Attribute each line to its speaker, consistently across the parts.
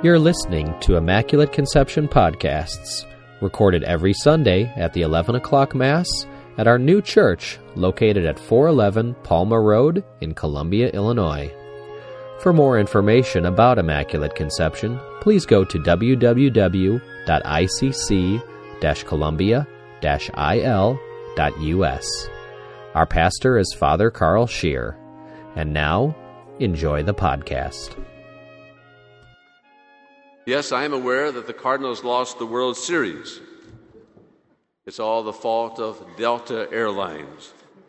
Speaker 1: You're listening to Immaculate Conception Podcasts, recorded every Sunday at the 11 o'clock Mass at our new church located at 411 Palma Road in Columbia, Illinois. For more information about Immaculate Conception, please go to www.icc-columbia-il.us. Our pastor is Father Carl Scheer. And now, enjoy the podcast.
Speaker 2: Yes, I am aware that the Cardinals lost the World Series. It's all the fault of Delta Airlines.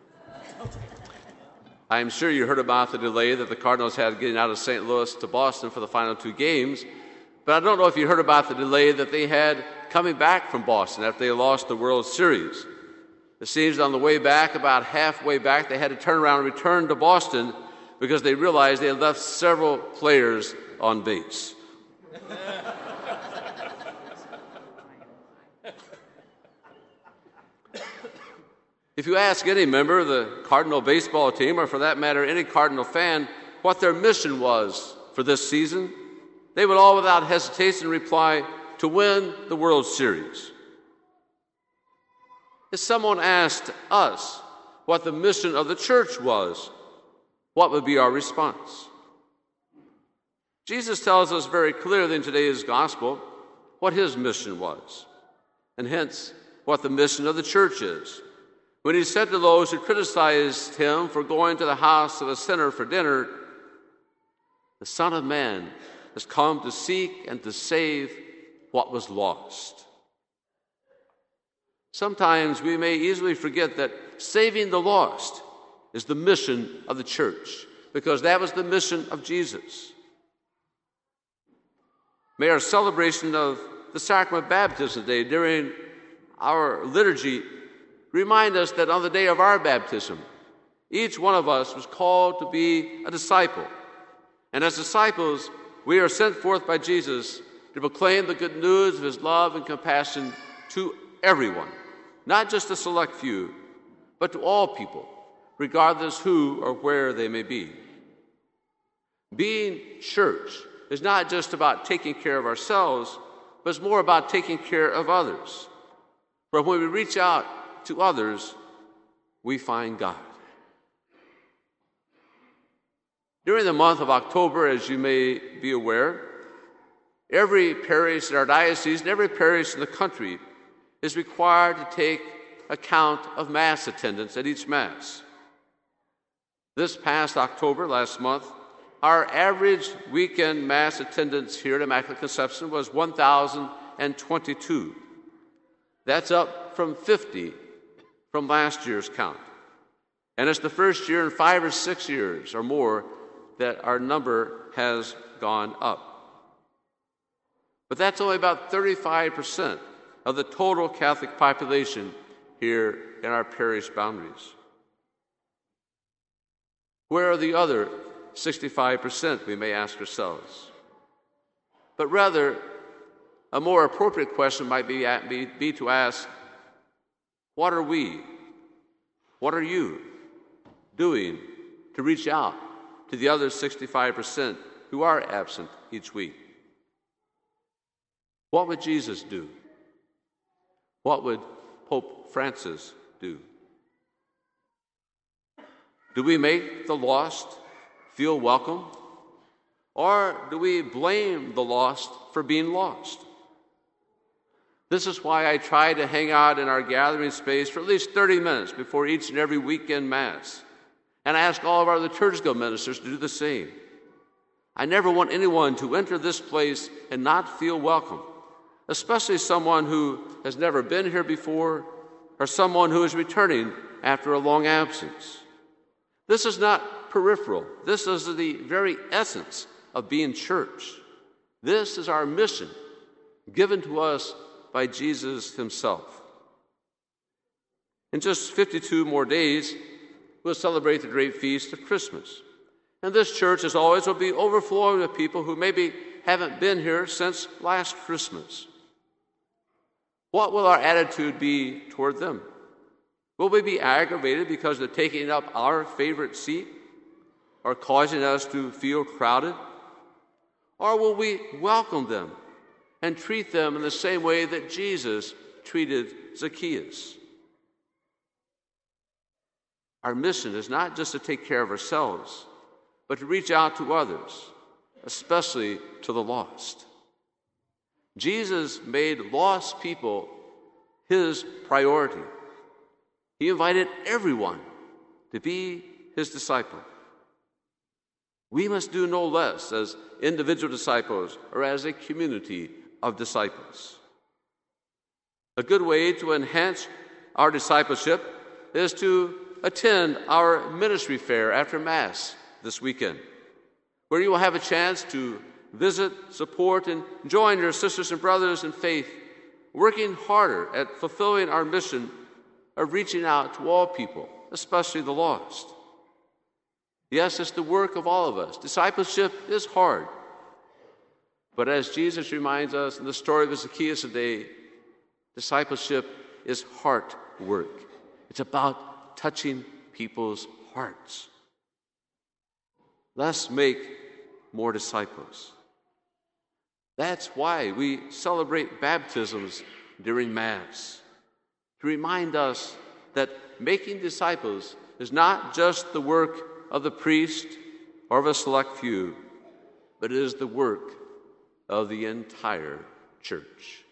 Speaker 2: I am sure you heard about the delay that the Cardinals had getting out of St. Louis to Boston for the final two games, but I don't know if you heard about the delay that they had coming back from Boston after they lost the World Series. It seems on the way back, about halfway back, they had to turn around and return to Boston because they realized they had left several players on base. If you ask any member of the Cardinal baseball team, or for that matter, any Cardinal fan, what their mission was for this season, they would all without hesitation reply, to win the World Series. If someone asked us what the mission of the church was, what would be our response? Jesus tells us very clearly in today's gospel what his mission was, and hence what the mission of the church is. When he said to those who criticized him for going to the house of a sinner for dinner, "The Son of Man has come to seek and to save what was lost." Sometimes we may easily forget that saving the lost is the mission of the church, because that was the mission of Jesus. May our celebration of the sacrament of baptism today during our liturgy remind us that on the day of our baptism, each one of us was called to be a disciple. And as disciples, we are sent forth by Jesus to proclaim the good news of his love and compassion to everyone, not just a select few, but to all people, regardless who or where they may be. Being church is not just about taking care of ourselves, but it's more about taking care of others. For when we reach out to others, we find God. During the month of October, as you may be aware, every parish in our diocese and every parish in the country is required to take account of Mass attendance at each Mass. This past October, last month, our average weekend Mass attendance here at Immaculate Conception was 1,022. That's up from 50 from last year's count. And it's the first year in 5 or 6 years or more that our number has gone up. But that's only about 35% of the total Catholic population here in our parish boundaries. Where are the other 65%, we may ask ourselves? But rather, a more appropriate question might be to ask, what are we, what are you doing to reach out to the other 65% who are absent each week? What would Jesus do? What would Pope Francis do? Do we make the lost feel welcome? Or do we blame the lost for being lost? This is why I try to hang out in our gathering space for at least 30 minutes before each and every weekend Mass. And I ask all of our liturgical ministers to do the same. I never want anyone to enter this place and not feel welcome, especially someone who has never been here before or someone who is returning after a long absence. This is not peripheral. This is the very essence of being church. This is our mission given to us by Jesus himself. In just 52 more days, we'll celebrate the great feast of Christmas. And this church, as always, will be overflowing with people who maybe haven't been here since last Christmas. What will our attitude be toward them? Will we be aggravated because they're taking up our favorite seat or causing us to feel crowded? Or will we welcome them and treat them in the same way that Jesus treated Zacchaeus? Our mission is not just to take care of ourselves, but to reach out to others, especially to the lost. Jesus made lost people his priority. He invited everyone to be his disciple. We must do no less as individual disciples or as a community of disciples. A good way to enhance our discipleship is to attend our ministry fair after Mass this weekend, where you will have a chance to visit, support, and join your sisters and brothers in faith, working harder at fulfilling our mission of reaching out to all people, especially the lost. Yes, it's the work of all of us. Discipleship is hard. But as Jesus reminds us in the story of Zacchaeus today, discipleship is heart work. It's about touching people's hearts. Let's make more disciples. That's why we celebrate baptisms during Mass, to remind us that making disciples is not just the work of the priest or of a select few, but it is the work of the entire church.